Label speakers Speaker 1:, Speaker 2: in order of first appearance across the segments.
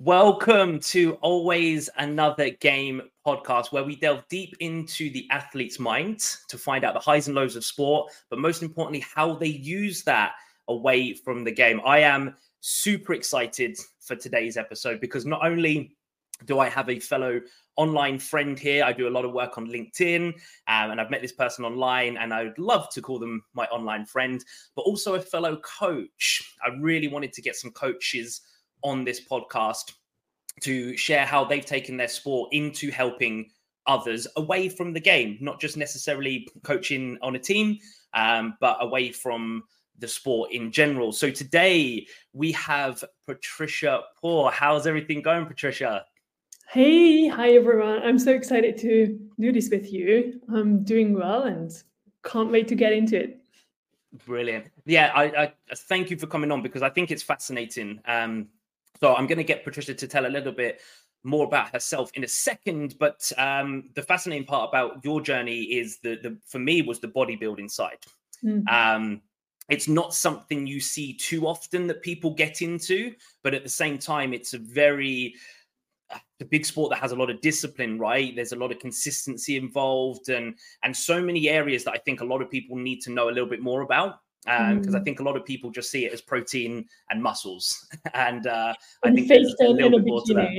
Speaker 1: Welcome to Always Another Game podcast, where we delve deep into the athlete's mind to find out the highs and lows of sport, but most importantly, how they use that away from the game. I am super excited for today's episode because not only do I have a fellow online friend here, I do a lot of work on LinkedIn, and I've met this person online, and I would love to call them my online friend, but also a fellow coach. I really wanted to get some coaches on this podcast to share how they've taken their sport into helping others away from the game, not just necessarily coaching on a team, but away from the sport in general. So today we have Patricia Poore. How's everything going, Patricia?
Speaker 2: Hey, hi everyone. I'm so excited to do this with you. I'm doing well and can't wait to get into it.
Speaker 1: Brilliant. Yeah, I thank you for coming on because I think it's fascinating. So I'm going to get Patricia to tell a little bit more about herself in a second. But the fascinating part about your journey is the for me was the bodybuilding side. Mm-hmm. It's not something you see too often that people get into, but at the same time, it's a big sport that has a lot of discipline, right? There's a lot of consistency involved and so many areas that I think a lot of people need to know a little bit more about. Because I think a lot lot of people just see it as protein and muscles, and I think there's a little bit more to that.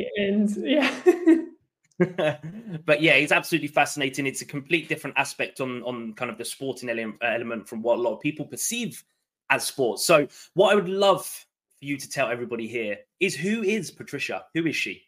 Speaker 1: But yeah, it's absolutely fascinating. It's a complete different aspect on kind of the sporting element from what a lot of people perceive as sports. So what I would love for you to tell everybody here is, who is Patricia? Who is she?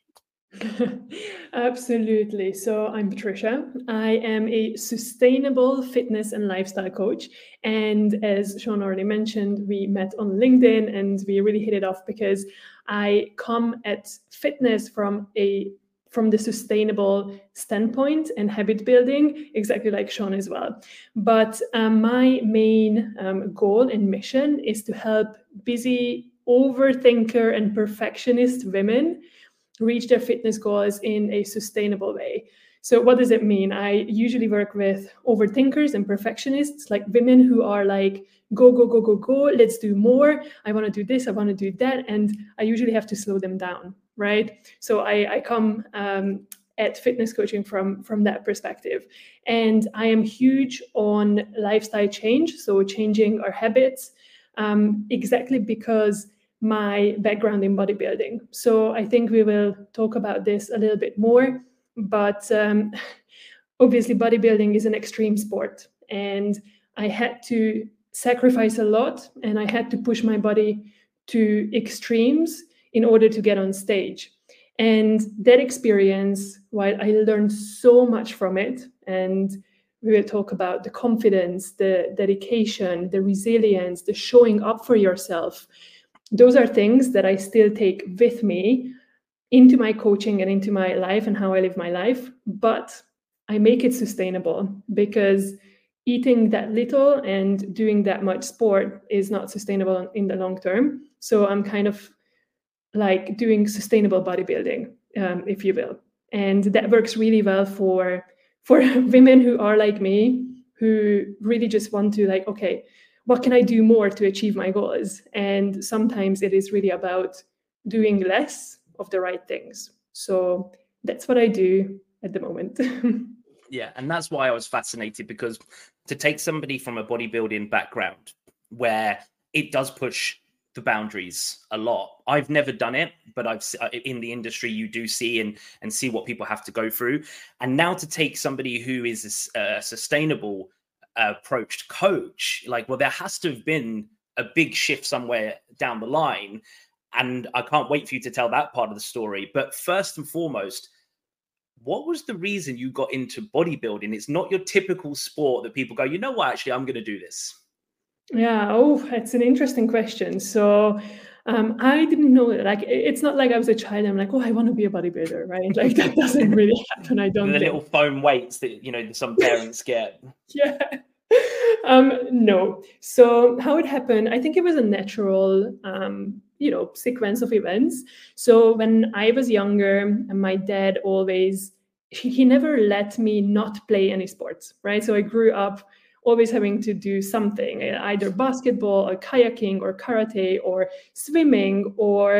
Speaker 2: Absolutely. So I'm Patricia. I am a sustainable fitness and lifestyle coach. And as Sean already mentioned, we met on LinkedIn and we really hit it off because I come at fitness from the sustainable standpoint and habit building, exactly like Sean as well. But my main goal and mission is to help busy overthinker and perfectionist women reach their fitness goals in a sustainable way. So what does it mean? I usually work with overthinkers and perfectionists, like women who are like, go, go, go, go, go, let's do more. I want to do this, I want to do that. And I usually have to slow them down, right? So I come at fitness coaching from that perspective. And I am huge on lifestyle change, so changing our habits, exactly because my background in bodybuilding. So I think we will talk about this a little bit more, but obviously bodybuilding is an extreme sport and I had to sacrifice a lot and I had to push my body to extremes in order to get on stage. And that experience, while I learned so much from it, and we will talk about the confidence, the dedication, the resilience, the showing up for yourself, those are things that I still take with me into my coaching and into my life and how I live my life. But I make it sustainable because eating that little and doing that much sport is not sustainable in the long term. So I'm kind of like doing sustainable bodybuilding, if you will. And that works really well for women who are like me, who really just want to like, okay, what can I do more to achieve my goals? And sometimes it is really about doing less of the right things. So that's what I do at the moment.
Speaker 1: Yeah, and that's why I was fascinated, because to take somebody from a bodybuilding background where it does push the boundaries a lot. I've never done it, but in the industry you do see and see what people have to go through. And now to take somebody who is a sustainable approached coach, like, well, there has to have been a big shift somewhere down the line, and I can't wait for you to tell that part of the story. But first and foremost, what was the reason you got into bodybuilding? It's not your typical sport that people go, you know what, actually I'm going to do this.
Speaker 2: Yeah, that's an interesting question. So I didn't know that. Like, it's not like I was a child and I'm like, oh, I want to be a bodybuilder, right? Like, that doesn't really happen. I don't think.
Speaker 1: The little foam weights that, some parents get.
Speaker 2: Yeah. No. So how it happened, I think it was a natural, sequence of events. So when I was younger, my dad always, he never let me not play any sports, right? So I grew up always having to do something, either basketball or kayaking or karate or swimming or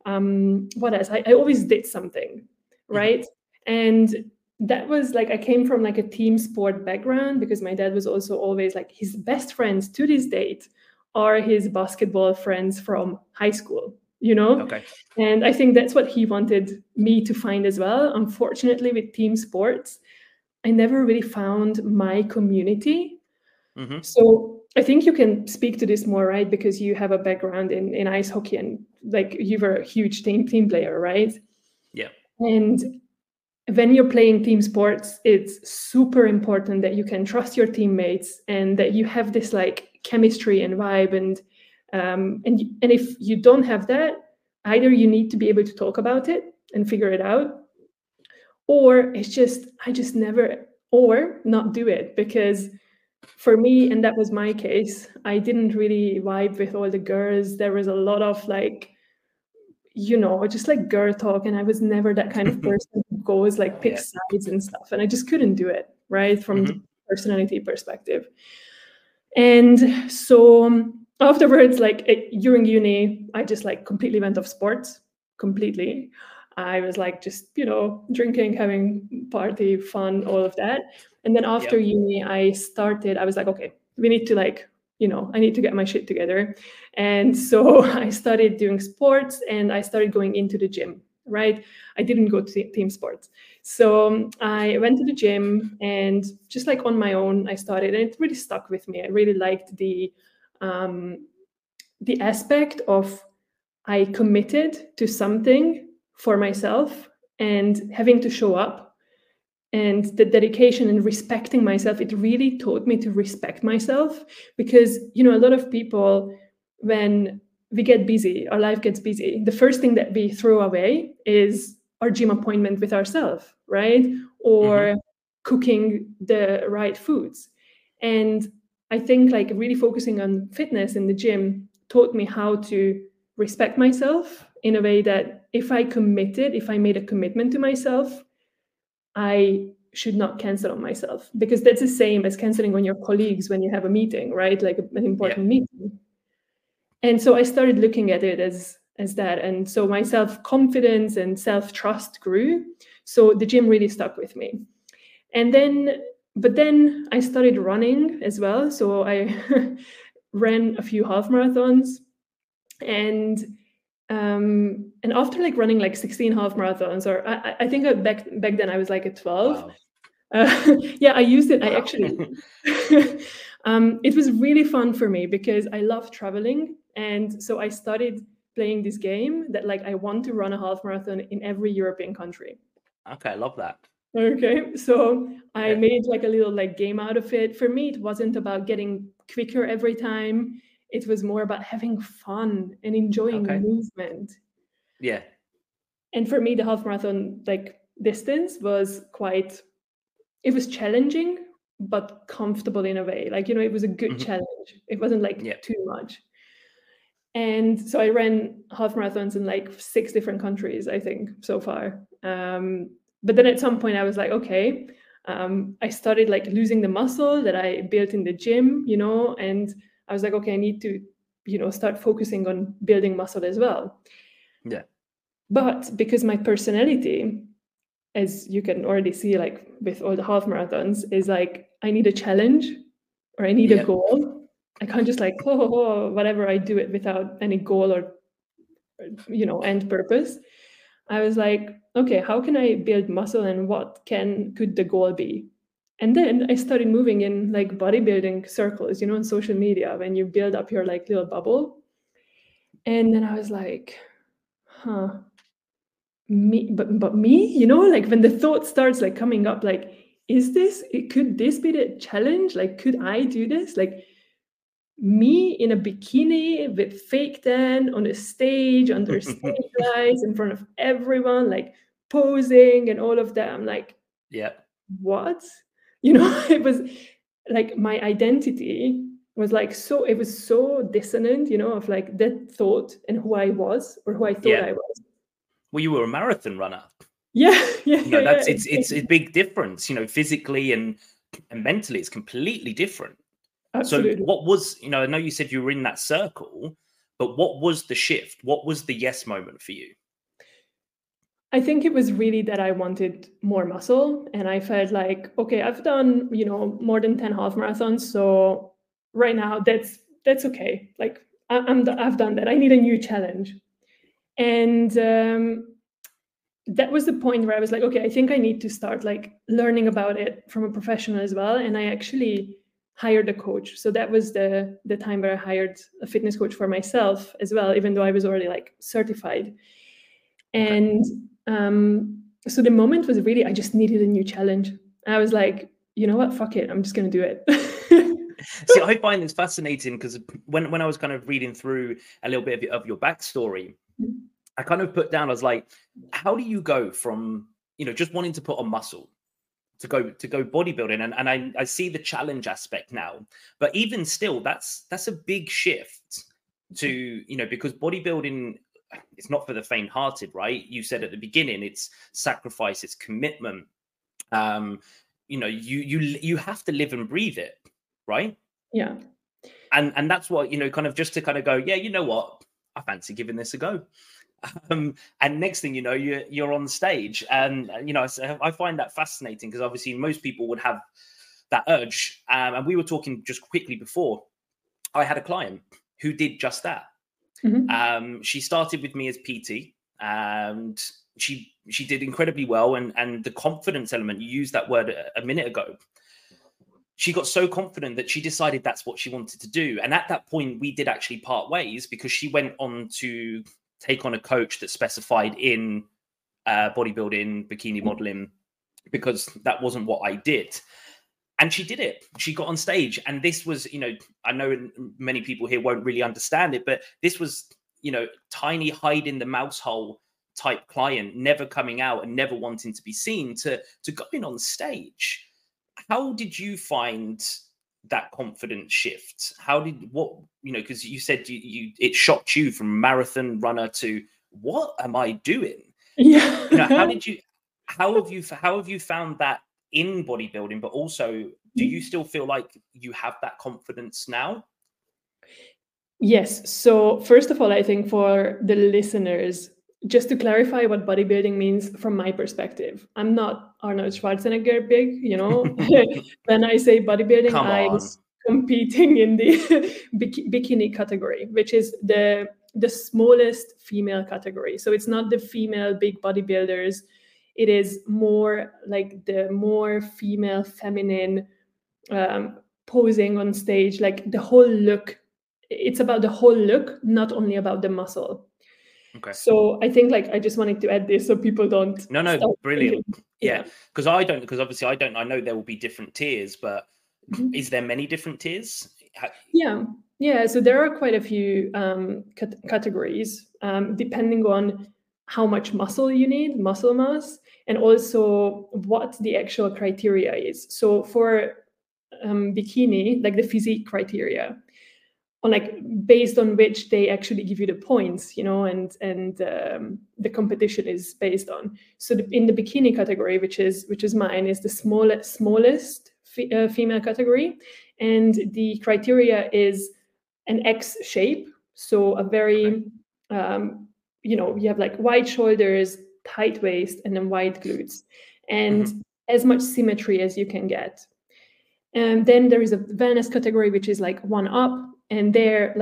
Speaker 2: what else? I always did something, right? And that was like, I came from like a team sport background because my dad was also always like, his best friends to this date are his basketball friends from high school, you know?
Speaker 1: Okay.
Speaker 2: And I think that's what he wanted me to find as well. Unfortunately, with team sports, I never really found my community. So I think you can speak to this more, right? Because you have a background in ice hockey and like you were a huge team player, right?
Speaker 1: Yeah.
Speaker 2: And when you're playing team sports, it's super important that you can trust your teammates and that you have this like chemistry and vibe. And if you don't have that, either you need to be able to talk about it and figure it out, or it's just I just never, or not do it. Because for me, and that was my case, I didn't really vibe with all the girls. There was a lot of like, just like girl talk, and I was never that kind of person who goes like pick sides and stuff, and I just couldn't do it, right, from the personality perspective. And so afterwards, like during uni, I just like completely went off sports, completely. I was like just drinking, having party, fun, all of that. And then after uni, I was like, okay, we need to like, I need to get my shit together. And so I started doing sports and I started going into the gym, right? I didn't go to team sports. So I went to the gym and just like on my own, I started, and it really stuck with me. I really liked the aspect of I committed to something for myself and having to show up, and the dedication and respecting myself. It really taught me to respect myself, because a lot of people, when we get busy, our life gets busy, the first thing that we throw away is our gym appointment with ourselves, right? Or cooking the right foods. And I think like really focusing on fitness in the gym taught me how to respect myself in a way that if I made a commitment to myself, I should not cancel on myself, because that's the same as canceling on your colleagues when you have a meeting, right? Like an important meeting. And so I started looking at it as that. And so my self-confidence and self-trust grew. So the gym really stuck with me. But then I started running as well. So I ran a few half marathons, and after like running like 16 half marathons, or I think back then I was like at 12.
Speaker 1: Wow.
Speaker 2: I used it. Wow. I actually, it was really fun for me because I love traveling. And so I started playing this game that like I want to run a half marathon in every European country.
Speaker 1: Okay, I love that.
Speaker 2: Okay, so I made like a little like game out of it. For me, it wasn't about getting quicker every time. It was more about having fun and enjoying movement.
Speaker 1: Yeah.
Speaker 2: And for me, the half marathon like distance was it was challenging, but comfortable in a way. Like, it was a good challenge. It wasn't like too much. And so I ran half marathons in like 6 different countries, I think, so far. But then at some point I was like, okay, I started like losing the muscle that I built in the gym, and I was like, okay, I need to, start focusing on building muscle as well.
Speaker 1: Yeah.
Speaker 2: But because my personality, as you can already see, like with all the half marathons, is like, I need a challenge or I need a goal. I can't just like, whatever, I do it without any goal or end purpose. I was like, okay, how can I build muscle and what could the goal be? And then I started moving in like bodybuilding circles, on social media, when you build up your like little bubble. And then I was like, me, but me, like when the thought starts like coming up, like, could this be the challenge? Like, could I do this? Like, me in a bikini with fake tan on a stage under stage lights in front of everyone, like posing and all of that. I'm like, what? It was like my identity was like it was so dissonant, of like that thought and who I was, or who I thought I was.
Speaker 1: Well, you were a marathon runner.
Speaker 2: It's
Speaker 1: a big difference, physically and mentally. It's completely different.
Speaker 2: Absolutely.
Speaker 1: So what was, I know you said you were in that circle, But what was the shift? What was the yes moment for you?
Speaker 2: I think it was really that I wanted more muscle, and I felt like, okay, I've done, more than 10 half marathons. So right now that's okay. Like I've done that. I need a new challenge. And that was the point where I was like, okay, I think I need to start like learning about it from a professional as well. And I actually hired a coach. So that was the time where I hired a fitness coach for myself as well, even though I was already like certified. And so the moment was really, I just needed a new challenge. I was like, you know what, fuck it, I'm just going to do it.
Speaker 1: See, I find this fascinating because when I was kind of reading through a little bit of your backstory, I kind of put down, I was like, how do you go from, just wanting to put on muscle to go bodybuilding? And I see the challenge aspect now, but even still, that's a big shift to, because bodybuilding, it's not for the faint-hearted, right? You said at the beginning, it's sacrifice, it's commitment. You have to live and breathe it, right?
Speaker 2: Yeah.
Speaker 1: And that's what, kind of just to kind of go, yeah, you know what? I fancy giving this a go. And next thing you know, you're on stage. And, I find that fascinating because obviously most people would have that urge. And we were talking just quickly before. I had a client who did just that. Mm-hmm. She started with me as PT, and she did incredibly well. And the confidence element, you used that word a minute ago. She got so confident that she decided that's what she wanted to do. And at that point, we did actually part ways because she went on to take on a coach that specified in bodybuilding, bikini modeling, because that wasn't what I did. And she did it. She got on stage. And this was, I know many people here won't really understand it, but this was, tiny hide in the mouse hole type client, never coming out and never wanting to be seen, to going on stage. How did you find that confidence shift? Because you said it shocked you from marathon runner to what am I doing?
Speaker 2: Yeah.
Speaker 1: How have you found that in bodybuilding, but also do you still feel like you have that confidence now?
Speaker 2: Yes. So first of all, I think for the listeners, just to clarify what bodybuilding means from my perspective, I'm not Arnold Schwarzenegger big, When I say bodybuilding, I was competing in the bikini category, which is the smallest female category. So it's not the female big bodybuilders. It is more like the more female, feminine posing on stage, like the whole look. It's about the whole look, not only about the muscle. Okay. So I think I just wanted to add this so people don't.
Speaker 1: No, brilliant. Yeah. Because obviously I don't, I know there will be different tiers, but is there many different tiers?
Speaker 2: Yeah. So there are quite a few categories, depending on how much muscle you need, muscle mass, and also what the actual criteria is. So for bikini, like the physique criteria, on based on which they actually give you the points, and the competition is based on. So in the bikini category, which is mine, is the smallest female category, and the criteria is an X shape. So a very, you have wide shoulders, tight waist, and then wide glutes, and as much symmetry as you can get. And then there is a wellness category, which is one up. And there,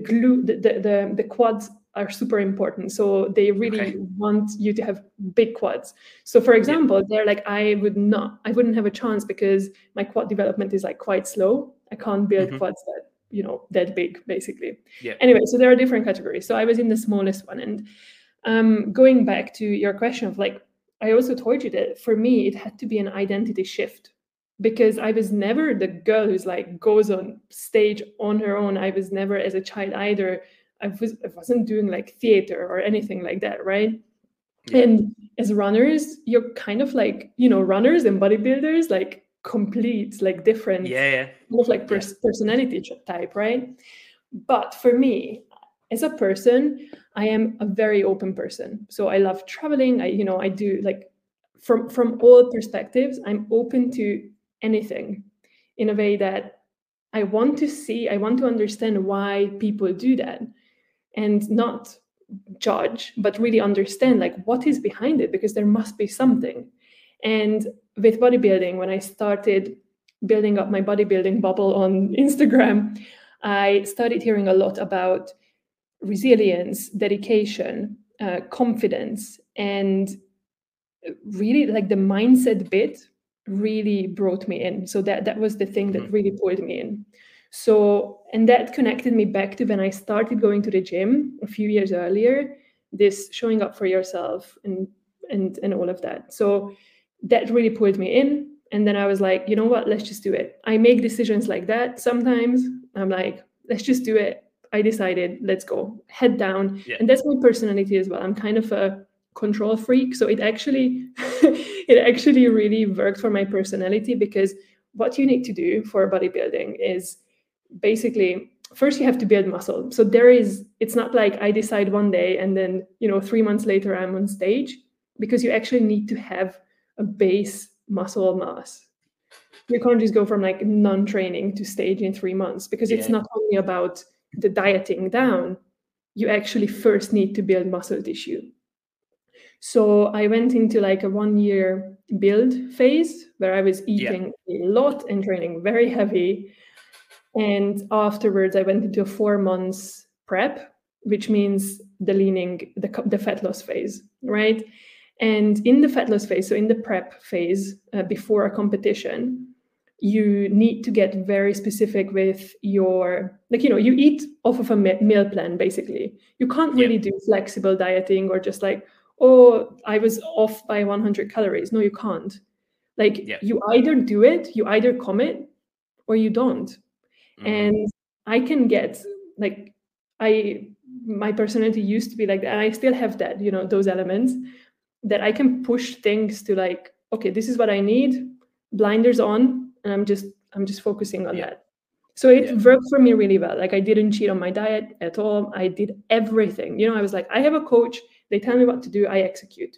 Speaker 2: the quads are super important. So they really want you to have big quads. So for example, they're I wouldn't have a chance because my quad development is quite slow. I can't build quads that big, basically. Yeah. Anyway, so there are different categories. So I was in the smallest one. And going back to your question of I also told you that for me, it had to be an identity shift. Because I was never the girl who's goes on stage on her own. I was never, as a child either. I wasn't doing theater or anything like that, right? Yeah. And as runners, you're kind of runners and bodybuilders complete different personality type, right? But for me, as a person, I am a very open person. So I love traveling. I do from all perspectives, I'm open to anything in a way that I want to understand why people do that. and not judge, but really understand like what is behind it, because there must be something. And with bodybuilding, when I started building up my bodybuilding bubble on Instagram, I started hearing a lot about resilience, dedication, confidence, and really like the mindset bit really brought me in. So that was the thing that really pulled me in. So, and that connected me back to when I started going to the gym a few years earlier, this showing up for yourself and all of that. So that really pulled me in. And then I was like, you know what, let's just do it. I make decisions like that sometimes. I'm like, let's just do it. I decided, let's go, head down.
Speaker 1: Yeah.
Speaker 2: And that's my personality as well. I'm kind of a control freak. So it actually really worked for my personality, because what you need to do for bodybuilding is basically, first you have to build muscle. So it's not like I decide one day and then 3 months later I'm on stage, because you actually need to have a base muscle mass. You can't just go from like non-training to stage in 3 months, because it's not only about the dieting down. You actually first need to build muscle tissue. So I went into like a 1 year build phase where I was eating a lot and training very heavy. And afterwards I went into a 4 months prep, which means the fat loss phase, right? And in the fat loss phase, so in the prep phase, before a competition, you need to get very specific with your, you eat off of a meal plan, basically. You can't really do flexible dieting or just like, oh, I was off by 100 calories. No, you can't. You either do it, you either commit, or you don't. And I can get my personality used to be like that, and I still have that, those elements that I can push things to like, okay, this is what I need, blinders on, and I'm just focusing on that. So it worked for me really well. Like I didn't cheat on my diet at all. I did everything. I was like, I have a coach, they tell me what to do, I execute.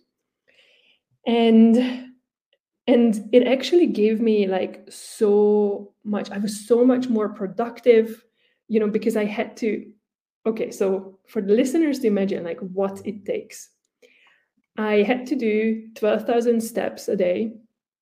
Speaker 2: And it actually gave me like so much. I was so much more productive, because I had to. Okay, so for the listeners to imagine like what it takes, I had to do 12,000 steps a day.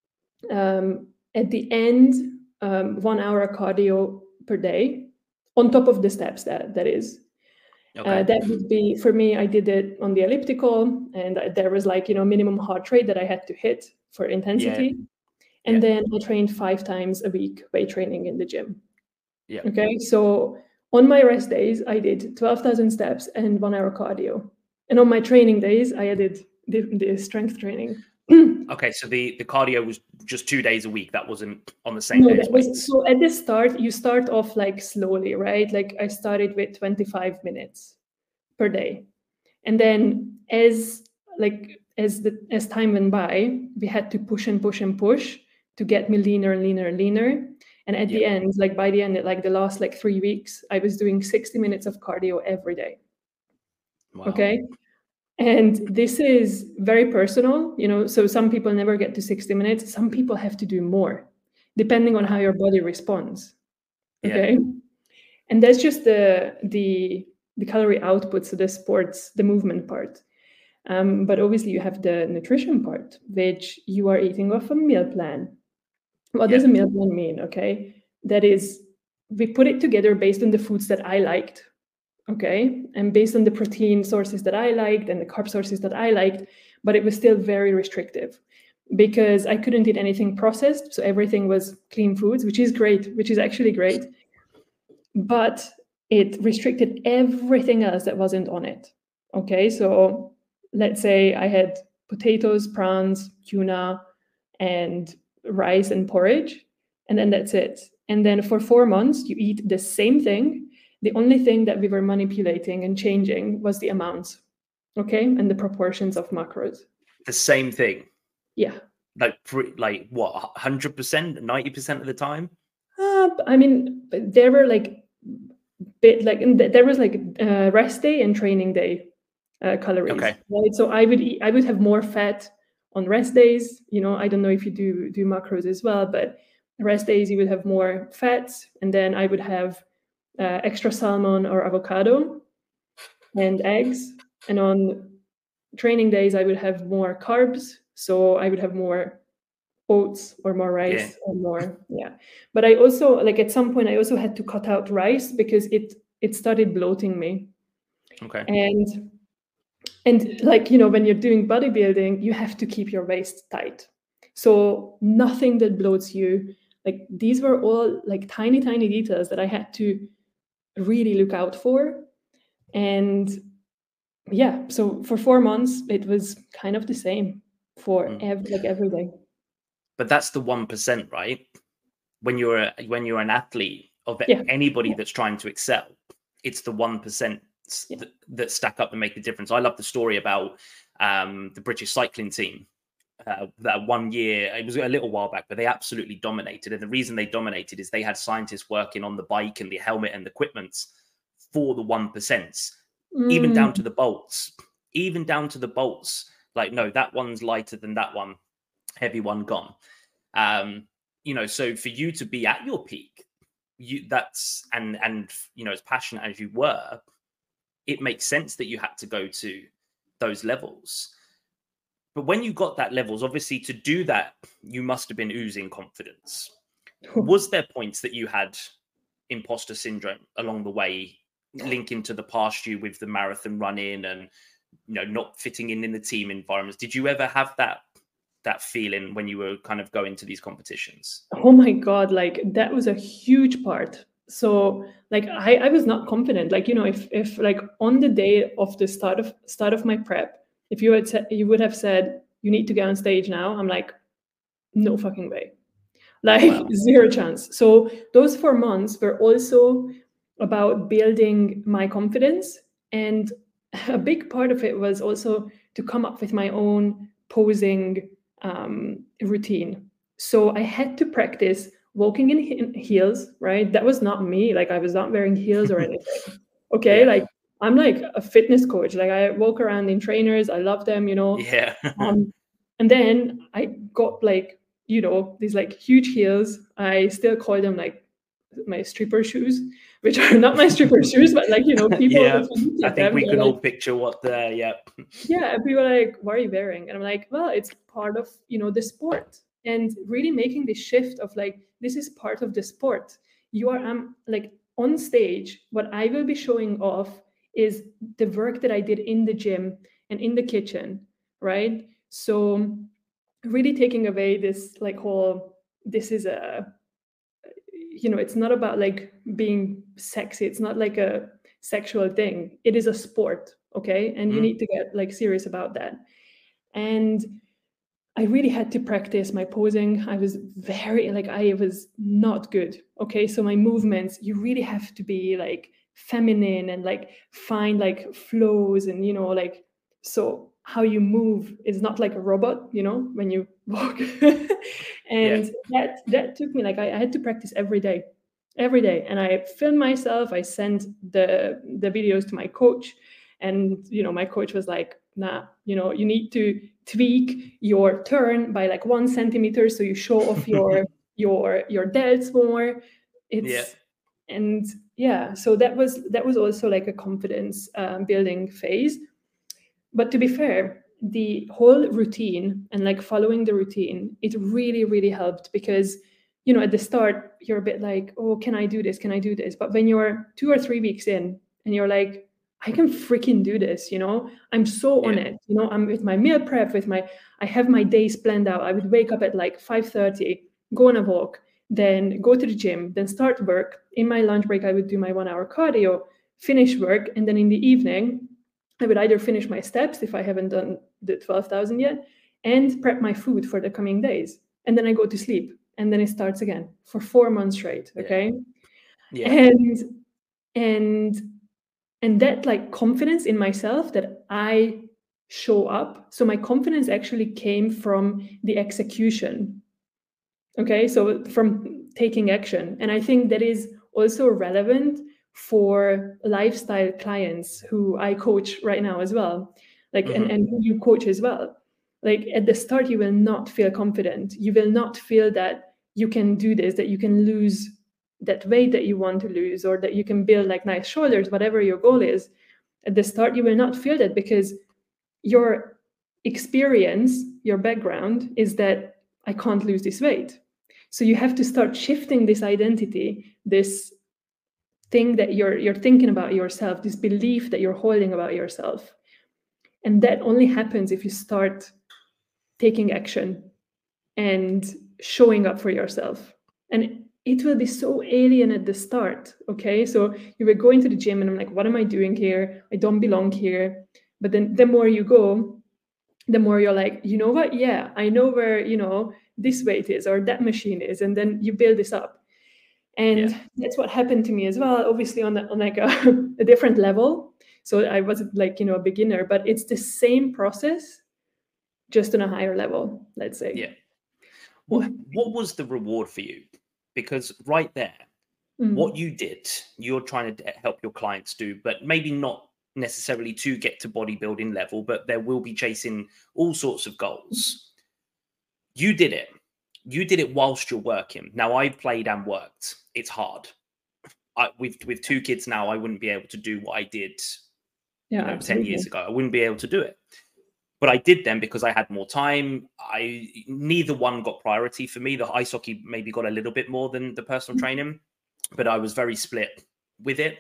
Speaker 2: At the end, 1 hour cardio per day, on top of the steps. That is. Okay. That would be, for me, I did it on the elliptical, and there was like, minimum heart rate that I had to hit for intensity. And then I trained 5 times a week, weight training in the gym. Okay. So on my rest days, I did 12,000 steps and 1 hour cardio. And on my training days, I added the strength training.
Speaker 1: Okay, so the cardio was just 2 days a week. That wasn't on the same day as weights.
Speaker 2: So at the start, you start off like slowly, right? Like I started with 25 minutes per day. And then as time went by, we had to push and push and push to get me leaner and leaner and leaner. And at the end, like by the end, like the last like 3 weeks, I was doing 60 minutes of cardio every day. Wow. Okay. And this is very personal, so some people never get to 60 minutes. Some people have to do more, depending on how your body responds. Okay. And that's just the calorie output, so the movement part. But obviously you have the nutrition part, which you are eating off a meal plan. What does a meal plan mean? Okay. That is, we put it together based on the foods that I liked. Okay. And based on the protein sources that I liked and the carb sources that I liked, but it was still very restrictive because I couldn't eat anything processed. So everything was clean foods, which is actually great. But it restricted everything else that wasn't on it. Okay. So let's say I had potatoes, prawns, tuna, and rice and porridge, and then that's it. And then for 4 months, you eat the same thing. The only thing that we were manipulating and changing was the amounts, okay, and the proportions of macros.
Speaker 1: The same thing?
Speaker 2: Yeah.
Speaker 1: Like what, 100%, 90% of the time?
Speaker 2: I mean, there were there was rest day and training day calories. Okay. Right? So I would have more fat on rest days. I don't know if you do macros as well, but rest days you would have more fats, and then I would have extra salmon or avocado. and eggs. And on training days, I would have more carbs. So I would have more oats or more rice or more. Yeah. But I also, like at some point, I also had to cut out rice because it started bloating me.
Speaker 1: Okay.
Speaker 2: And like, you know, when you're doing bodybuilding, you have to keep your waist tight. So nothing that bloats you, like these were all like tiny, tiny details that I had to really look out for. And yeah, so for 4 months, it was kind of the same for every day.
Speaker 1: But that's the 1%, right? When you're an athlete of anybody that's trying to excel, it's the 1% that stack up and make the difference. I love the story about the British cycling team. That 1 year, it was a little while back, but they absolutely dominated. And the reason they dominated is they had scientists working on the bike and the helmet and the equipment for the 1%, even down to the bolts, Like, no, that one's lighter than that one, heavy one gone. You know, so for you to be at your peak, and you know, as passionate as you were, it makes sense that you had to go to those levels. But when you got that levels, obviously to do that, you must have been oozing confidence. Was there points that you had imposter syndrome along the way, linking to the past you with the marathon running and, you know, not fitting in the team environments? Did you ever have that feeling when you were kind of going to these competitions?
Speaker 2: Oh my God, like that was a huge part. So like I was not confident. Like, you know, if like on the day of the start of my prep, if you would have said you need to get on stage now, I'm like, no fucking way. Like zero chance. So those 4 months were also about building my confidence. And a big part of it was also to come up with my own posing routine. So I had to practice walking in heels, right? That was not me. Like I was not wearing heels or anything. Okay. Like I'm like a fitness coach. Like I walk around in trainers. I love them, you know?
Speaker 1: Yeah.
Speaker 2: And then I got like, you know, these like huge heels. I still call them like my stripper shoes, which are not my stripper shoes, but like, you know, people.
Speaker 1: I think we can all picture what yeah,
Speaker 2: people are like, what are you wearing? And I'm like, well, it's part of, you know, the sport. And really making the shift of like, this is part of the sport. You are like on stage, what I will be showing off is the work that I did in the gym and in the kitchen, right? So really taking away this like whole, this is a, you know, it's not about like being sexy. It's not like a sexual thing. It is a sport, okay? And you need to get like serious about that. And I really had to practice my posing. I was not good. Okay. So my movements, you really have to be like feminine and like find like flows and, you know, like, so how you move is not like a robot, you know, when you walk. And that took me, like, I had to practice every day. And I filmed myself. I sent the videos to my coach, and, you know, my coach was like, nah, you know, you need to tweak your turn by like 1 centimeter so you show off your delts more. And so that was also like a confidence building phase. But to be fair, the whole routine and like following the routine, it really, really helped, because, you know, at the start you're a bit like, oh, can I do this? But when you're 2 or 3 weeks in and you're like, I can freaking do this, you know, I'm so on it, you know, I'm with my meal prep, I have my days planned out. I would wake up at like 5:30, go on a walk, then go to the gym, then start work. In my lunch break, I would do my 1 hour cardio, finish work. And then in the evening, I would either finish my steps if I haven't done the 12,000 yet, and prep my food for the coming days. And then I go to sleep, and then it starts again for 4 months straight. Okay. And that like confidence in myself that I show up. So my confidence actually came from the execution. Okay. So from taking action. And I think that is also relevant for lifestyle clients who I coach right now as well. Like, and who you coach as well. Like at the start, you will not feel confident. You will not feel that you can do this, that you can lose that weight that you want to lose, or that you can build like nice shoulders, whatever your goal is. At the start, you will not feel that because your experience, your background is that I can't lose this weight. So you have to start shifting this identity, this thing that you're thinking about yourself, this belief that you're holding about yourself. And that only happens if you start taking action and showing up for yourself. And it will be so alien at the start. Okay. So you were going to the gym and I'm like, what am I doing here? I don't belong here. But then the more you go, the more you're like, you know what? Yeah, I know where, this weight is or that machine is. And then you build this up. And that's what happened to me as well, obviously on like a different level. So I wasn't like, a beginner, but it's the same process, just on a higher level, let's say.
Speaker 1: Yeah. What was the reward for you? Because right there, what you did, you're trying to help your clients do, but maybe not necessarily to get to bodybuilding level, but there will be chasing all sorts of goals. You did it. You did it whilst you're working. Now, I've played and worked. It's hard. With 2 kids now, I wouldn't be able to do what I did 10 years ago. I wouldn't be able to do it. But I did them because I had more time. Neither one got priority for me. The ice hockey maybe got a little bit more than the personal training, but I was very split with it.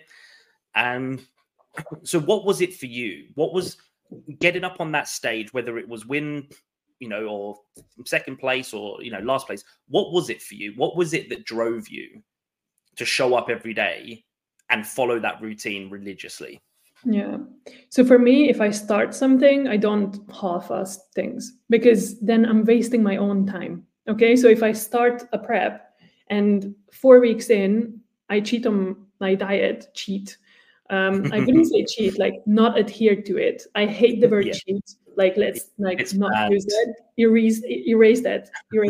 Speaker 1: So what was it for you? What was getting up on that stage, whether it was win, or second place or, last place? What was it for you? What was it that drove you to show up every day and follow that routine religiously?
Speaker 2: Yeah. So for me, if I start something, I don't half-ass things because then I'm wasting my own time. Okay. So if I start a prep and 4 weeks in, I cheat on my diet, I wouldn't say cheat, like not adhere to it. I hate the word cheat. Like, let's
Speaker 1: it's
Speaker 2: not
Speaker 1: bad.
Speaker 2: use that. Erase that,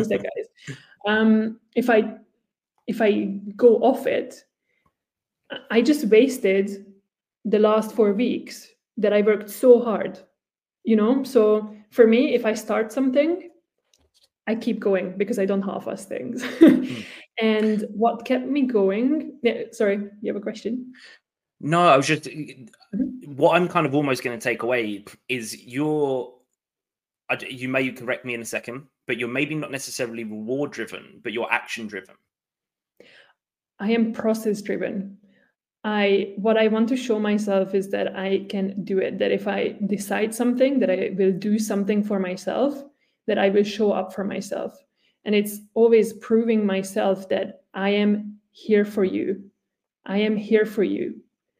Speaker 2: guys. If I go off it, I just wasted the last 4 weeks that I worked so hard, So for me, if I start something, I keep going because I don't half-ass things. And what kept me going? Sorry, you have a question?
Speaker 1: No, I was just what I'm kind of almost going to take away is you may correct me in a second, but you're maybe not necessarily reward driven, but you're action driven.
Speaker 2: I am process driven. What I want to show myself is that I can do it, that if I decide something, that I will do something for myself, that I will show up for myself. And it's always proving myself that I am here for you. I am here for you.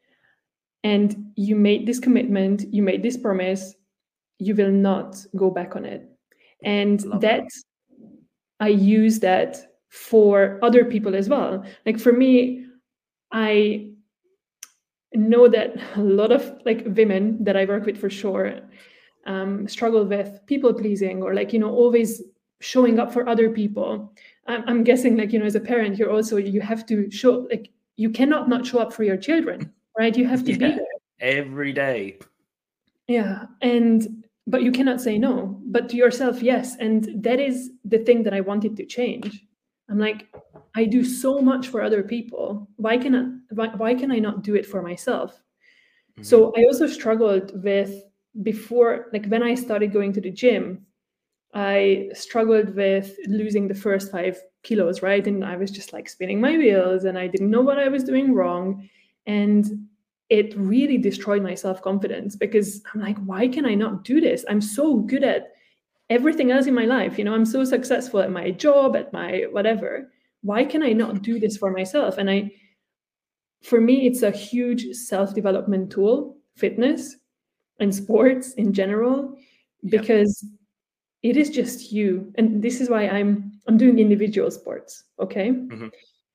Speaker 2: And you made this commitment, you made this promise, you will not go back on it. And that I use that for other people as well. Like for me, I know that a lot of women that I work with for sure struggle with people pleasing or always showing up for other people. I'm guessing as a parent, you have to show, you cannot not show up for your children, right? You have to be there
Speaker 1: every day.
Speaker 2: Yeah. But you cannot say no, but to yourself, yes. And that is the thing that I wanted to change. I'm like, I do so much for other people. Why can I not do it for myself? Mm-hmm. So I also struggled with before, when I started going to the gym, I struggled with losing the first 5 kilos, right? And I was just spinning my wheels and I didn't know what I was doing wrong. And it really destroyed my self-confidence because I'm like, why can I not do this? I'm so good at everything else in my life. I'm so successful at my job, at my whatever. Why can I not do this for myself? And for me, it's a huge self-development tool, fitness and sports in general, because it is just you. And this is why I'm doing individual sports. Okay. Mm-hmm.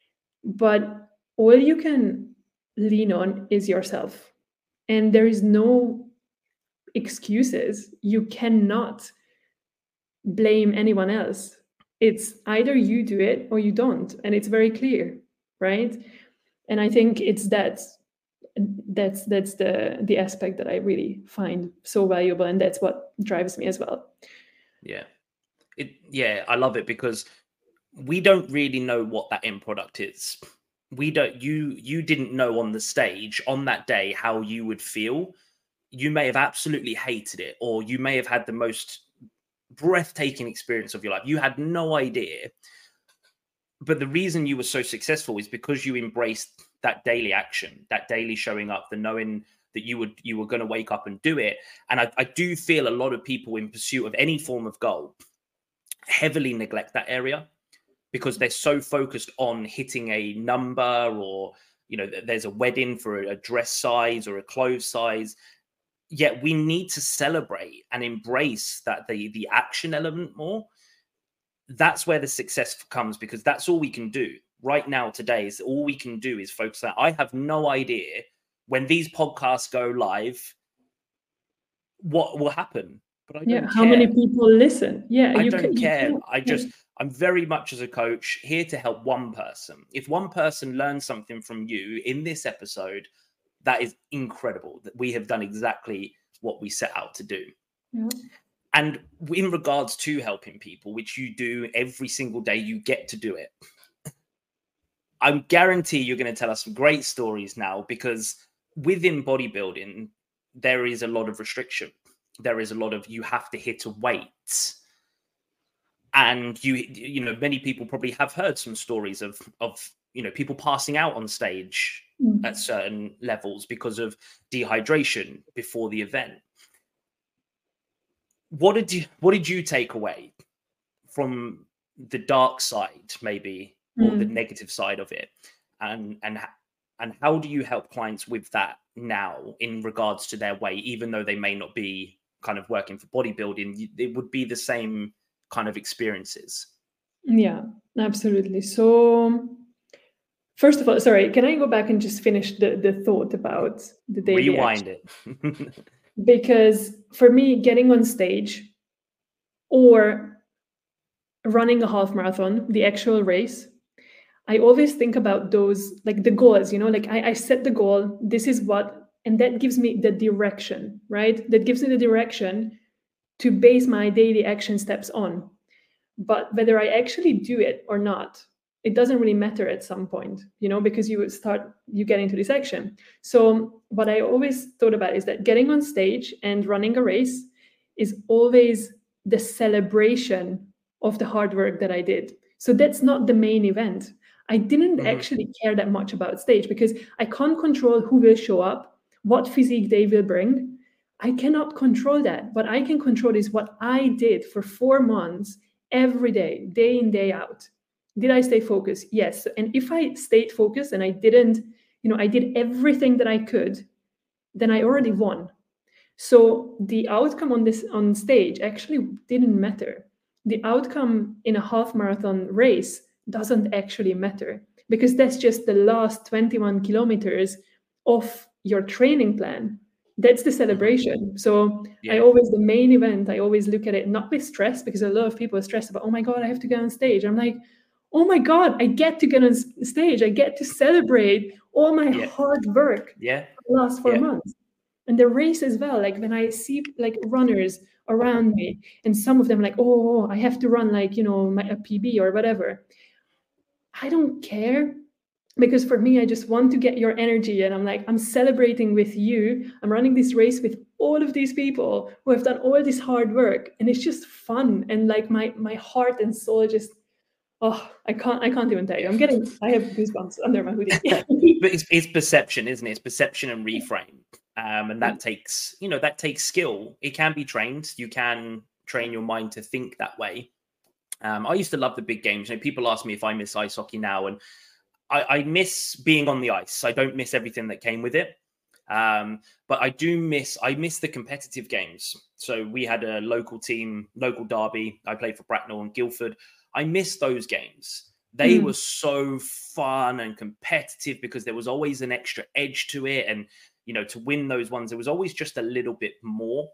Speaker 2: But all you can lean on is yourself. And there is no excuses. You cannot blame anyone else. It's either you do it or you don't. And it's very clear, right? And I think it's that's the aspect that I really find so valuable. And that's what drives me as well.
Speaker 1: Yeah. I love it because we don't really know what that end product is. You didn't know on the stage on that day how you would feel, you may have absolutely hated it, or you may have had the most breathtaking experience of your life. You had no idea. But the reason you were so successful is because you embraced that daily action, that daily showing up, the knowing that you were going to wake up and do it. And I do feel a lot of people in pursuit of any form of goal heavily neglect that area because they're so focused on hitting a number, or, you know, there's a wedding for a dress size or a clothes size. Yet we need to celebrate and embrace that the action element more. That's where the success comes, because that's all we can do right now. Today is all we can do is focus on. I have no idea when these podcasts go live what will happen, but I don't care.
Speaker 2: How many people listen?
Speaker 1: I don't care. I'm very much, as a coach, here to help one person. If one person learns something from you in this episode, that is incredible. That we have done exactly what we set out to do.
Speaker 2: Yeah.
Speaker 1: And in regards to helping people, which you do every single day, you get to do it. I guarantee you're going to tell us some great stories now, because within bodybuilding, there is a lot of restriction. There is a lot of, you have to hit a weight. And you know, many people probably have heard some stories of, you know, people passing out on stage at certain levels because of dehydration before the event. What did you take away from the dark side, maybe, or the negative side of it, and how do you help clients with that now in regards to their weight, even though they may not be kind of working for bodybuilding? It would be the same kind of experiences.
Speaker 2: Yeah, absolutely. So first of all, sorry, can I go back and just finish the thought about the daily
Speaker 1: rewind
Speaker 2: action?
Speaker 1: it?
Speaker 2: Because for me, getting on stage or running a half marathon, the actual race, I always think about those, like the goals, you know, like I set the goal, this is what, and that gives me the direction, right? That gives me the direction to base my daily action steps on. But whether I actually do it or not, it doesn't really matter at some point, you know, because you get into this action. So what I always thought about is that getting on stage and running a race is always the celebration of the hard work that I did. So that's not the main event. I didn't actually care that much about stage, because I can't control who will show up, what physique they will bring. I cannot control that. What I can control is what I did for 4 months, every day, day in, day out. Did I stay focused? Yes. And if I stayed focused and I didn't, you know, I did everything that I could, then I already won. So the outcome on stage actually didn't matter. The outcome in a half marathon race doesn't actually matter, because that's just the last 21 kilometers of your training plan. That's the celebration. So the main event, I always look at it not with stress, because a lot of people are stressed about, oh my God, I have to get on stage. I'm like, oh my God, I get to get on stage. I get to celebrate all my hard work for the last 4 months. And the race as well, like when I see like runners around me, and some of them like, oh, I have to run like, you know, a PB or whatever. I don't care, because for me, I just want to get your energy. And I'm like, I'm celebrating with you. I'm running this race with all of these people who have done all this hard work. And it's just fun. And like my heart and soul just, oh, I can't even tell you. I have goosebumps under my hoodie.
Speaker 1: But it's perception, isn't it? It's perception and reframe. And that takes skill. It can be trained. You can train your mind to think that way. I used to love the big games. You know, people ask me if I miss ice hockey now, and I miss being on the ice. I don't miss everything that came with it. But I miss the competitive games. So we had a local team, local derby. I played for Bracknell and Guildford. I miss those games. They were so fun and competitive, because there was always an extra edge to it. And, you know, to win those ones, there was always just a little bit more.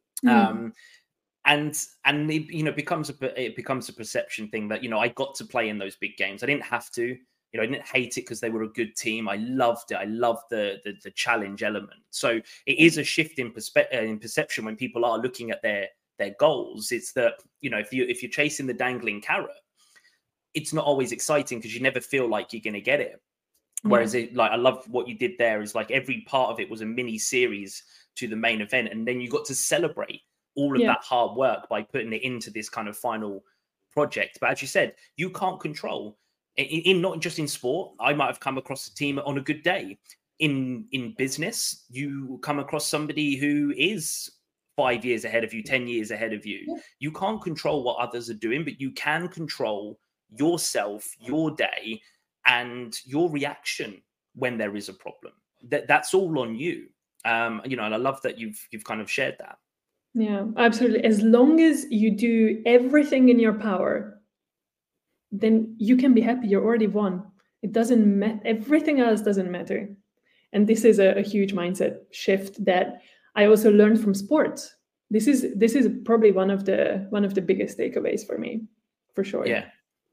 Speaker 1: And it, you know, it becomes a perception thing that, you know, I got to play in those big games. I didn't have to, you know, I didn't hate it because they were a good team. I loved it. I loved the challenge element. So it is a shift in perception when people are looking at their goals. It's that, you know, if you're chasing the dangling carrot, it's not always exciting because you never feel like you're going to get it. Whereas I love what you did there is like every part of it was a mini series to the main event. And then you got to celebrate all of that hard work by putting it into this kind of final project. But as you said, you can't control in not just in sport. I might have come across a team on a good day. In business, you come across somebody who is 5 years ahead of you, 10 years ahead of you. You can't control what others are doing, but you can control yourself, your day, and your reaction when there is a problem. That's all on you. And I love that you've kind of shared that.
Speaker 2: Yeah, absolutely. As long as you do everything in your power, then you can be happy. You're already won. It doesn't matter. Everything else doesn't matter. And this is a huge mindset shift that I also learned from sports. This is probably one of the biggest takeaways for me, for sure.
Speaker 1: Yeah.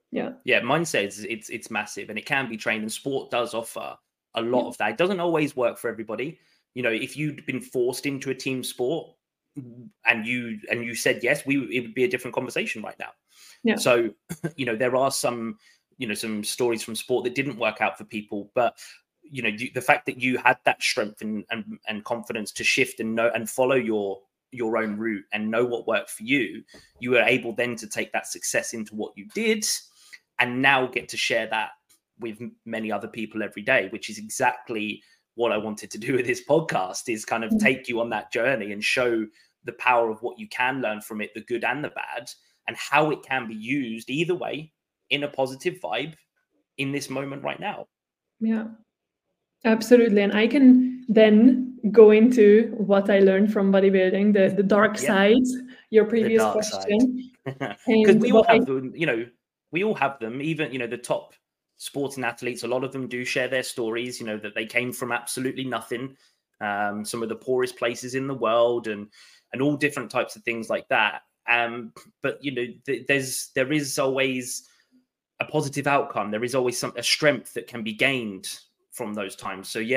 Speaker 1: Mindset it's massive, and it can be trained, and sport does offer a lot of that. It doesn't always work for everybody. If you'd been forced into a team sport and you said yes, it would be a different conversation right now. Yeah. So, there are some stories from sport that didn't work out for people, but the fact that you had that strength and confidence to shift and know and follow your own route and know what worked for you, you were able then to take that success into what you did, and now get to share that with many other people every day, which is exactly what I wanted to do with this podcast, is kind of take you on that journey and show the power of what you can learn from it, the good and the bad, and how it can be used either way in a positive vibe in this moment right now.
Speaker 2: Yeah, absolutely. And I can then go into what I learned from bodybuilding, the dark side, your previous question.
Speaker 1: Because we all have them, we all have them. Even, the top sporting athletes, a lot of them do share their stories, that they came from absolutely nothing, some of the poorest places in the world, and all different types of things like that. But there is always a positive outcome. There is always a strength that can be gained from those times. So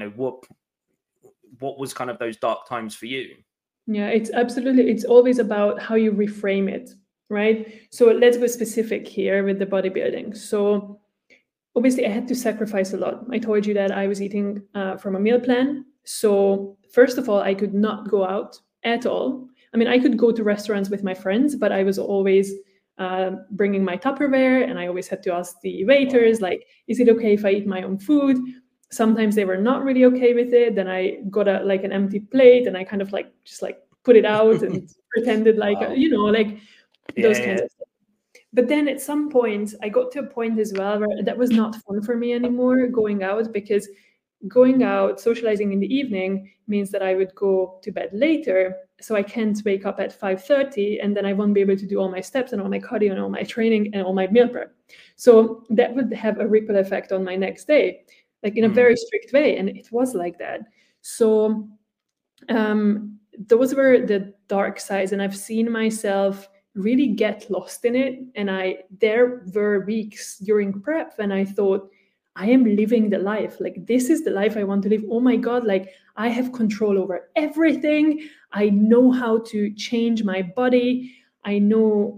Speaker 1: what was kind of those dark times for you?
Speaker 2: Yeah, it's always about how you reframe it, right? So let's go specific here with the bodybuilding. So obviously I had to sacrifice a lot. I told you that I was eating from a meal plan. So first of all, I could not go out at all. I mean, I could go to restaurants with my friends, but I was always bringing my Tupperware, and I always had to ask the waiters, like, is it okay if I eat my own food? Sometimes they were not really okay with it. Then I got an empty plate, and I kind of just put it out and pretended those kinds of stuff. But then at some point, I got to a point as well where that was not fun for me anymore, going out, because going out, socializing in the evening means that I would go to bed later. So I can't wake up at 5:30, and then I won't be able to do all my steps and all my cardio and all my training and all my meal prep. So that would have a ripple effect on my next day, in a very strict way. And it was like that. So those were the dark sides, and I've seen myself really get lost in it. And there were weeks during prep when I thought, I am living the life. This is the life I want to live. Oh my God, I have control over everything. I know how to change my body. I know,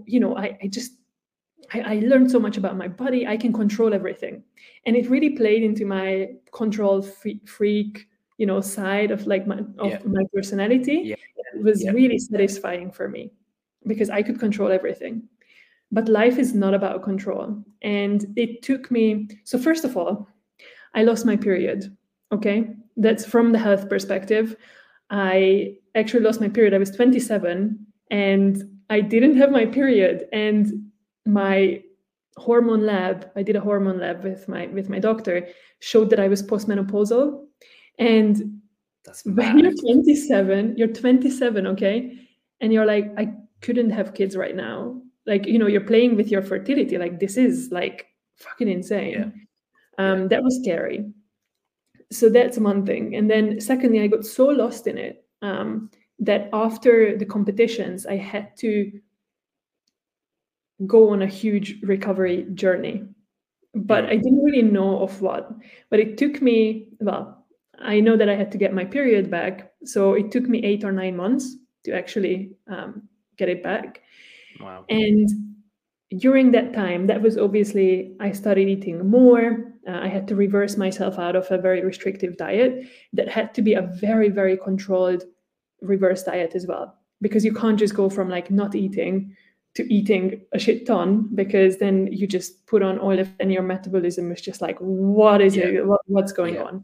Speaker 2: I learned so much about my body. I can control everything. And it really played into my control freak, side of my personality. Yeah. It was really satisfying for me because I could control everything. But life is not about control. And it took me, so first of all, I lost my period. Okay. That's from the health perspective. I actually lost my period. I was 27 and I didn't have my period. And my hormone lab, I did a hormone lab with my doctor, showed that I was postmenopausal. And when you're 27, okay? And you're like, I couldn't have kids right now. You're playing with your fertility. This is fucking insane. Yeah. That was scary. So that's one thing. And then secondly, I got so lost in it that after the competitions, I had to go on a huge recovery journey. But I didn't really know of what. But it took me, I know that I had to get my period back. So it took me 8 or 9 months to actually get it back.
Speaker 1: Wow.
Speaker 2: And during that time, that was obviously, I started eating more. I had to reverse myself out of a very restrictive diet that had to be a very, very controlled reverse diet as well, because you can't just go from like not eating to eating a shit ton, because then you just put on oil and your metabolism is just like, what is it? What's going on?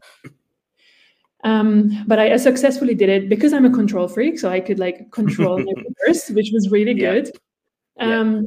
Speaker 2: But I successfully did it because I'm a control freak, so I could like control my reverse, which was really good. And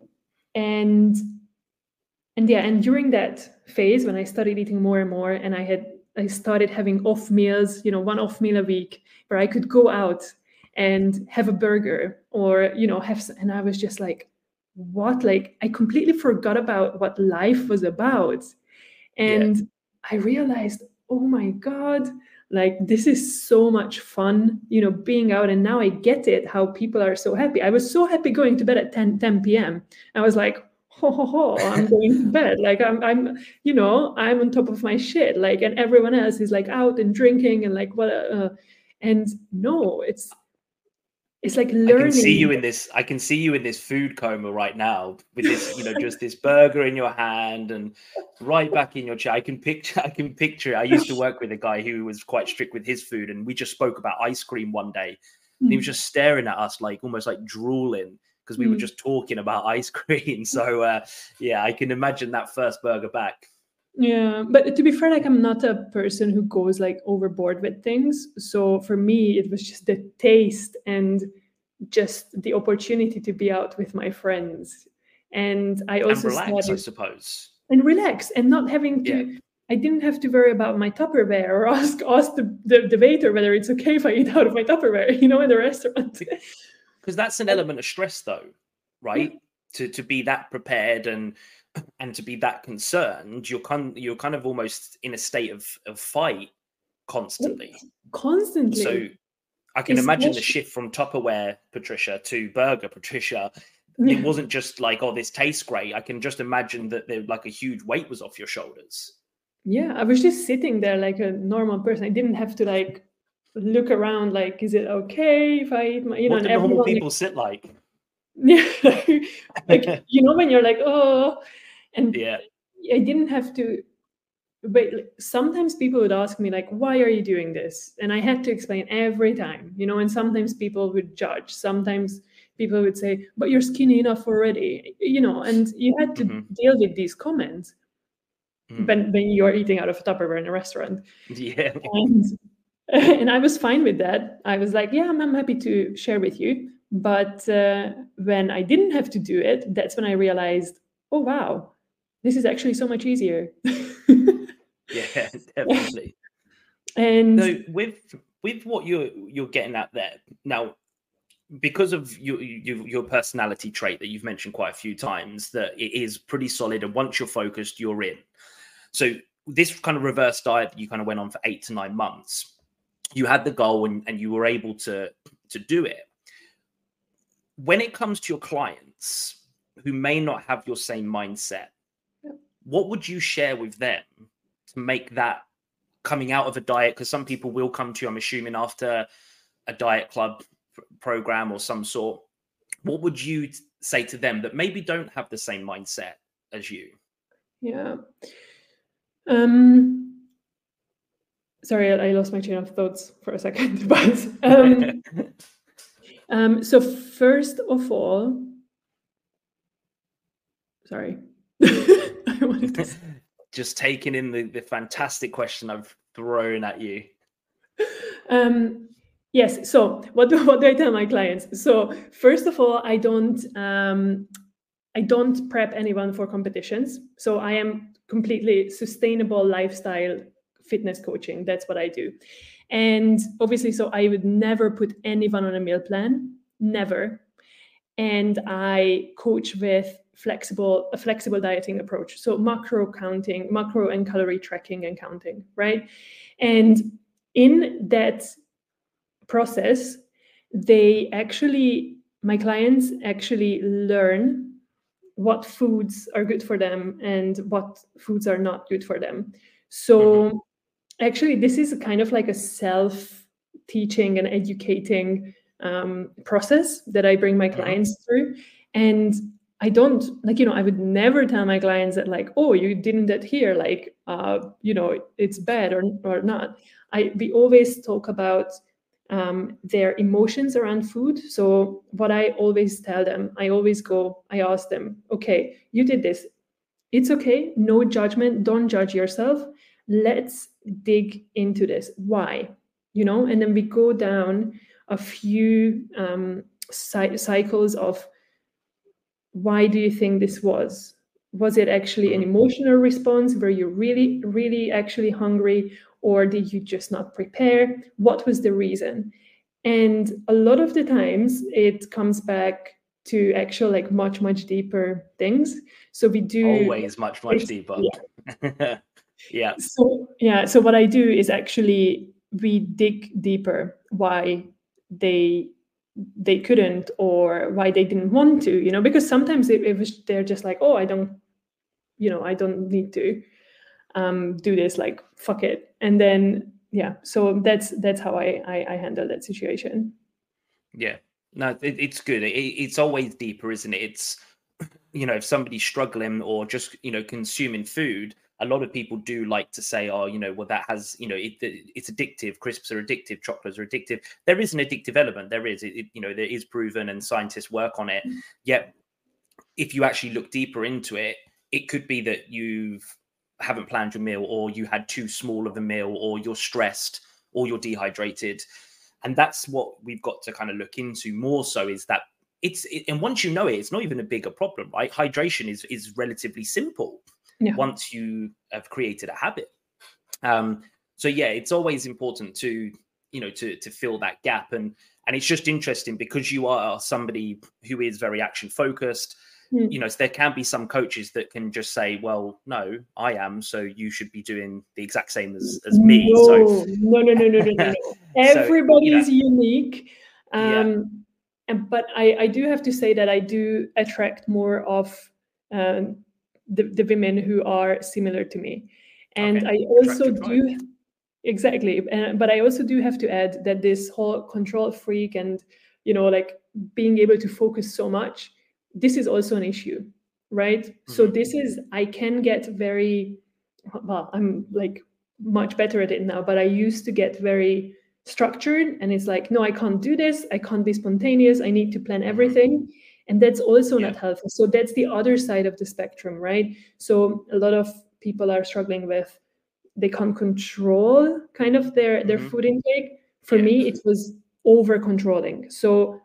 Speaker 2: during that phase, when I started eating more and more, and I started having off meals, one off meal a week, where I could go out and have a burger or, and I was just like, what? Like, I completely forgot about what life was about. And I realized, oh my God, like, this is so much fun, being out. And now I get it, how people are so happy. I was so happy going to bed at 10 p.m. I was like, I'm going to bed. Like, I'm on top of my shit. Like, and everyone else is like out and drinking and like, what? And no, it's like learning.
Speaker 1: I can see you in this food coma right now with this, just this burger in your hand and right back in your chair. I can picture it. I used to work with a guy who was quite strict with his food, and we just spoke about ice cream one day. And he was just staring at us like almost like drooling, because we were just talking about ice cream. So I can imagine that first burger back.
Speaker 2: Yeah, but to be fair, like, I'm not a person who goes like overboard with things. So for me, it was just the taste and just the opportunity to be out with my friends. And I also
Speaker 1: relax, I suppose.
Speaker 2: And relax and not having to, I didn't have to worry about my Tupperware or ask the waiter whether it's okay if I eat out of my Tupperware, in the restaurant.
Speaker 1: Because that's an element of stress though, right? Yeah. To be that prepared and to be that concerned, you're kind of almost in a state of fight constantly. So I can imagine the shift from Tupperware Patricia to burger Patricia. It wasn't just like, oh, this tastes great. I can just imagine that like a huge weight was off your shoulders.
Speaker 2: Yeah, I was just sitting there like a normal person. I didn't have to like look around like, is it okay if I eat my,
Speaker 1: what do normal people sit like?
Speaker 2: Yeah, like, when you're like, oh, and I didn't have to. But sometimes people would ask me like, why are you doing this? And I had to explain every time, and sometimes people would judge. Sometimes people would say, but you're skinny enough already, and you had to deal with these comments when you're eating out of a Tupperware in a restaurant.
Speaker 1: Yeah.
Speaker 2: And I was fine with that. I was like, yeah, I'm happy to share with you. But when I didn't have to do it, that's when I realized, oh, wow, this is actually so much easier.
Speaker 1: Yeah, definitely.
Speaker 2: And
Speaker 1: so with what you're getting at there now, because of your personality trait that you've mentioned quite a few times, that it is pretty solid, and once you're focused, you're in. So this kind of reverse diet that you kind of went on for 8 to 9 months, you had the goal and you were able to do it. When it comes to your clients who may not have your same mindset, what would you share with them to make that coming out of a diet? Because some people will come to you, I'm assuming, after a diet club program or some sort. What would you say to them that maybe don't have the same mindset as you?
Speaker 2: Yeah. Sorry, I lost my chain of thoughts for a second. But so first of all, sorry. I wanted to say.
Speaker 1: Just taking in the fantastic question I've thrown at you.
Speaker 2: Yes. So what do I tell my clients? So first of all, I don't prep anyone for competitions. So I am completely sustainable lifestyle fitness coaching. That's what I do. And obviously, so I would never put anyone on a meal plan, never. And I coach with a flexible dieting approach. So macro and calorie tracking and counting, right? And in that process, my clients actually learn what foods are good for them and what foods are not good for them. So actually, this is kind of like a self-teaching and educating process that I bring my clients through. And I don't I would never tell my clients that like, oh, you didn't adhere, like, it's bad or not. We always talk about their emotions around food. So what I always tell them, I ask them, okay, you did this. It's okay. No judgment. Don't judge yourself. Let's dig into this. Why? And then we go down a few cycles of why do you think this was? Was it actually an emotional response? Were you really, really actually hungry? Or did you just not prepare? What was the reason? And a lot of the times it comes back to actual much, much deeper things. So we do
Speaker 1: always much deeper.
Speaker 2: Yeah. So what I do is actually we dig deeper why they couldn't or why they didn't want to, because sometimes it was they're just like, oh, I don't need to do this, fuck it. And then so that's how I handle that situation.
Speaker 1: Yeah, no, it's good. It's always deeper, isn't it? It's if somebody's struggling or just consuming food, a lot of people do like to say, oh, well, that has, it's addictive. Crisps are addictive. Chocolates are addictive. There is an addictive element. There is, there is proven, and scientists work on it. Yet, if you actually look deeper into it, it could be that you haven't planned your meal, or you had too small of a meal, or you're stressed, or you're dehydrated. And that's what we've got to kind of look into more so, is that and once you know it, it's not even a bigger problem, right? Hydration is relatively simple. Yeah. Once you have created a habit. So yeah, it's always important to fill that gap. And it's just interesting because you are somebody who is very action focused. So there can be some coaches that can just say, well, no, I am, so you should be doing the exact same as me.
Speaker 2: No. Everybody is unique. But I do have to say that I do attract more of the women who are similar to me. And okay. I also do, exactly. But I also do have to add that this whole control freak and, being able to focus so much, this is also an issue, right? Mm-hmm. So I can get I'm much better at it now, but I used to get very structured, and it's like, no, I can't do this. I can't be spontaneous. I need to plan everything. And that's also not healthy. So that's the other side of the spectrum, right? So a lot of people are struggling with, they can't control kind of their food intake. For me, it was over controlling. So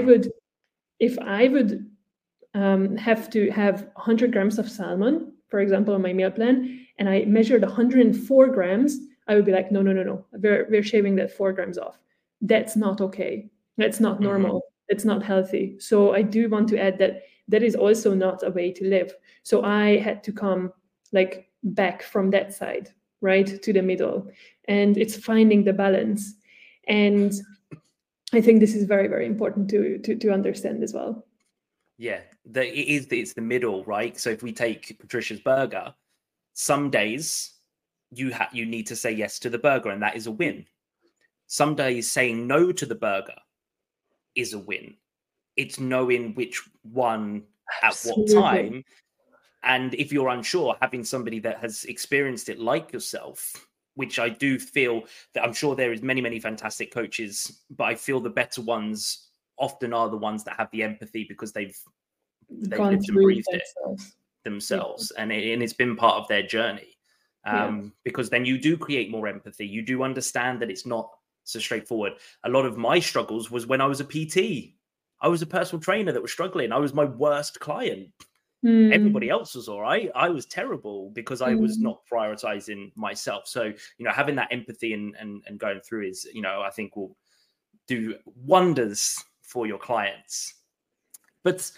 Speaker 2: if I would have to have 100 grams of salmon, for example, on my meal plan, and I measured 104 grams, I would be like, no, we're shaving that 4 grams off. That's not okay. That's not normal. It's not healthy. So I do want to add that is also not a way to live. So I had to come back from that side, right, to the middle. And it's finding the balance. And I think this is very, very important to understand as well.
Speaker 1: Yeah, it's the middle, right? So if we take Patricia's burger, some days you need to say yes to the burger, and that is a win. Some days saying no to the burger is a win. It's knowing which one at what time. And if you're unsure, having somebody that has experienced it like yourself, which I do feel that I'm sure there is many, many fantastic coaches, but I feel the better ones often are the ones that have the empathy because they've lived and breathed it themselves. Yeah. And it's been part of their journey. Because then you do create more empathy. You do understand that it's not so straightforward. A lot of my struggles was when I was a PT. I was a personal trainer that was struggling. I was my worst client. Everybody else was all right. I was terrible because I was not prioritizing myself. So, having that empathy and going through is, I think will do wonders for your clients. But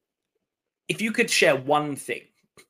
Speaker 1: if you could share one thing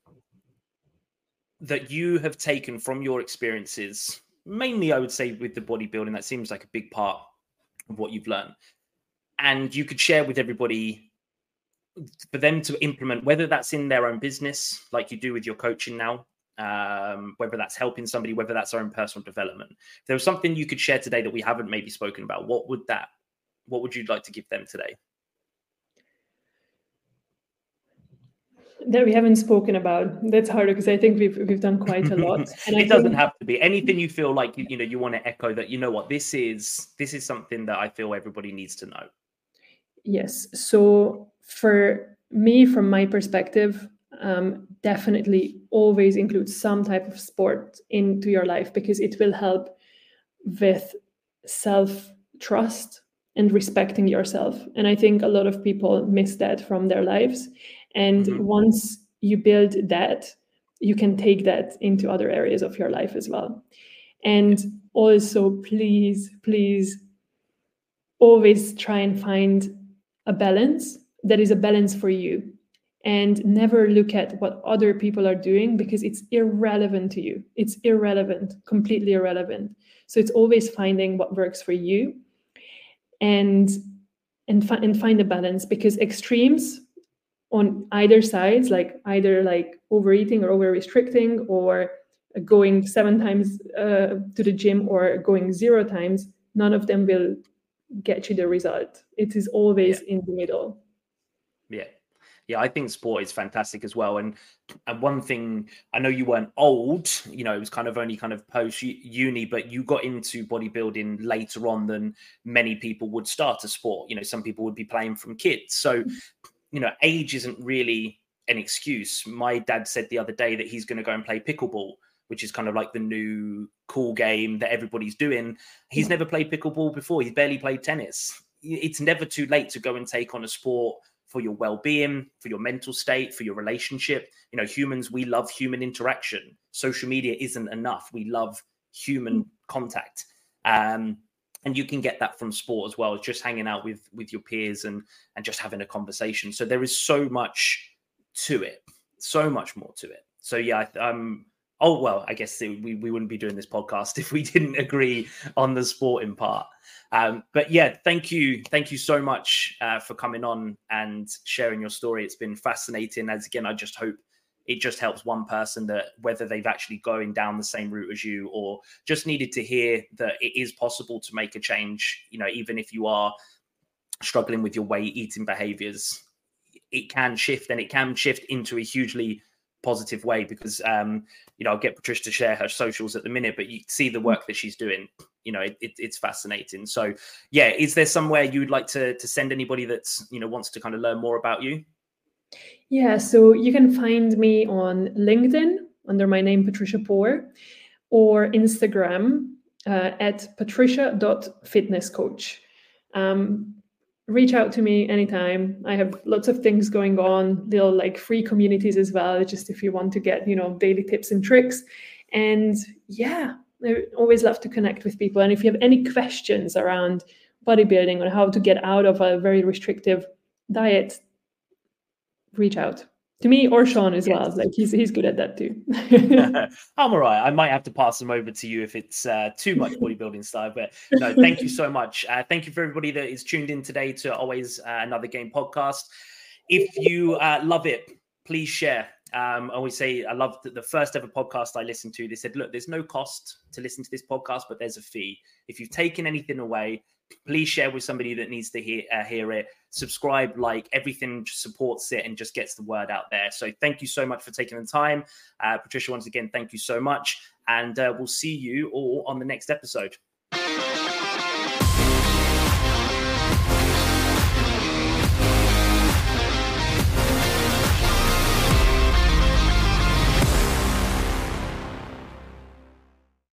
Speaker 1: that you have taken from your experiences, mainly I would say with the bodybuilding, that seems like a big part of what you've learned, and you could share with everybody for them to implement, whether that's in their own business, like you do with your coaching now, whether that's helping somebody, whether that's our own personal development. If there was something you could share today that we haven't maybe spoken about, what would you like to give them today?
Speaker 2: that we haven't spoken about. That's harder because I think we've done quite a lot. And
Speaker 1: it doesn't have to be anything you feel like you want to echo that, you know what, this is something that I feel everybody needs to know.
Speaker 2: Yes. So for me, from my perspective, definitely always include some type of sport into your life, because it will help with self-trust and respecting yourself. And I think a lot of people miss that from their lives. And once you build that, you can take that into other areas of your life as well. And also, please, please always try and find a balance that is a balance for you, and never look at what other people are doing, because it's irrelevant to you. It's irrelevant, completely irrelevant. So it's always finding what works for you, and find a balance, because extremes on either sides, like either like overeating or over restricting, or going 7 times to the gym or going 0 times, none of them will get you the result. It is always in the middle.
Speaker 1: Yeah, I think sport is fantastic as well. And one thing, I know you weren't old, it was kind of only kind of post uni, but you got into bodybuilding later on than many people would start a sport. Some people would be playing from kids. So, age isn't really an excuse. My dad said the other day that he's going to go and play pickleball, which is kind of like the new cool game that everybody's doing. He's never played pickleball before. He's barely played tennis. It's never too late to go and take on a sport for your well-being, for your mental state, for your relationship. Humans, we love human interaction. Social media isn't enough. We love human contact. And you can get that from sport as well, just hanging out with your peers and just having a conversation. So there is so much to it, so much more to it. So yeah, I guess we wouldn't be doing this podcast if we didn't agree on the sporting part. But yeah, thank you so much for coming on and sharing your story. It's been fascinating. As again, I just hope it just helps one person, that whether they've actually going down the same route as you, or just needed to hear that it is possible to make a change. Even if you are struggling with your weight, eating behaviors, it can shift, and it can shift into a hugely positive way, because I'll get Patricia to share her socials at the minute, but you see the work that she's doing. It's fascinating. So yeah, is there somewhere you would like to send anybody that's wants to kind of learn more about you?
Speaker 2: Yeah, so you can find me on LinkedIn under my name, Patricia Poor, or Instagram at patricia.fitnesscoach. Reach out to me anytime. I have lots of things going on, little like free communities as well, just if you want to get, daily tips and tricks. And yeah, I always love to connect with people. And if you have any questions around bodybuilding or how to get out of a very restrictive diet, reach out to me or Sean as well. Like he's good at that too.
Speaker 1: I'm all right. I might have to pass them over to you if it's too much bodybuilding style. But no, thank you so much. Thank you for everybody that is tuned in today to Always Another Game podcast. If you love it, please share. I always say I love the first ever podcast I listened to. They said, look, there's no cost to listen to this podcast, but there's a fee. If you've taken anything away, please share with somebody that needs to hear it. Subscribe, like, everything supports it and just gets the word out there. So thank you so much for taking the time. Patricia, once again, thank you so much. And we'll see you all on the next episode.